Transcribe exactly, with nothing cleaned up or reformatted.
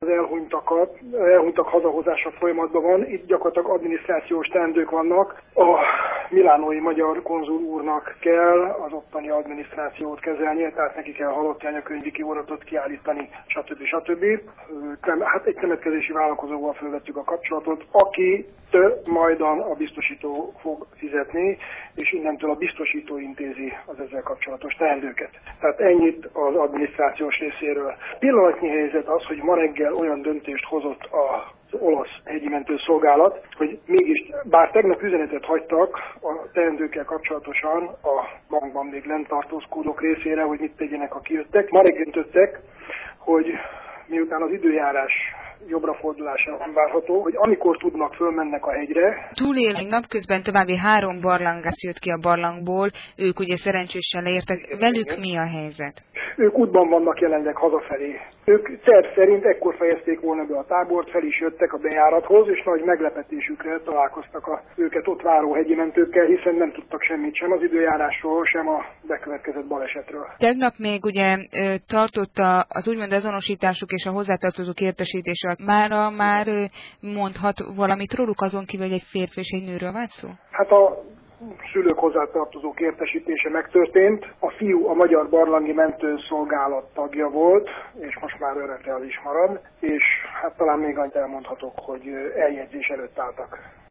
Az elhunytakat, elhunytak hazahozása folyamatban van, itt gyakorlatilag adminisztrációs teendők vannak. A milánói magyar konzul úrnak kell az ottani adminisztrációt kezelnie, tehát neki kell halott anyakönyvi kivonatot kiállítani, stb. stb. Hát egy temetkezési vállalkozóval felvettük a kapcsolatot, aki majdan a biztosító fog fizetni, és innentől a biztosító intézi az ezzel kapcsolatos teendőket. Tehát ennyit az adminisztrációs részéről. Pillanatnyi helyzet az, hogy ma reggel olyan döntést hozott az olasz hegyi mentőszolgálat, hogy mégis, bár tegnap üzenetet hagytak a teendőkkel kapcsolatosan a bankban még lent tartózkodók részére, hogy mit tegyenek, ha kijöttek. Ma reggel döntöttek, hogy miután az időjárás jobbra fordulása nem várható, hogy amikor tudnak, fölmennek a hegyre. Túlélni napközben további három barlangász jött ki a barlangból, ők ugye szerencsésen leértek. Velük mi a helyzet? Ők útban vannak jelenleg hazafelé. Ők terv szerint ekkor fejezték volna be a tábort, fel is jöttek a bejárathoz, és nagy meglepetésükre találkoztak a őket ott váró hegyi mentőkkel, hiszen nem tudtak semmit sem az időjárásról, sem a bekövetkezett balesetről. Tegnap még ugye tartotta az úgymond azonosításuk és a hozzátartozók értesítése. Mára már mondhat valamit róluk, azon kívül, hogy egy férfi és egy nőről van szó? Hát a szülők hozzátartozók értesítése megtörtént. A fiú a Magyar Barlangi Mentőszolgálat tagja volt, és most már örökre az is marad, és hát talán még annyit elmondhatok, hogy eljegyzés előtt álltak.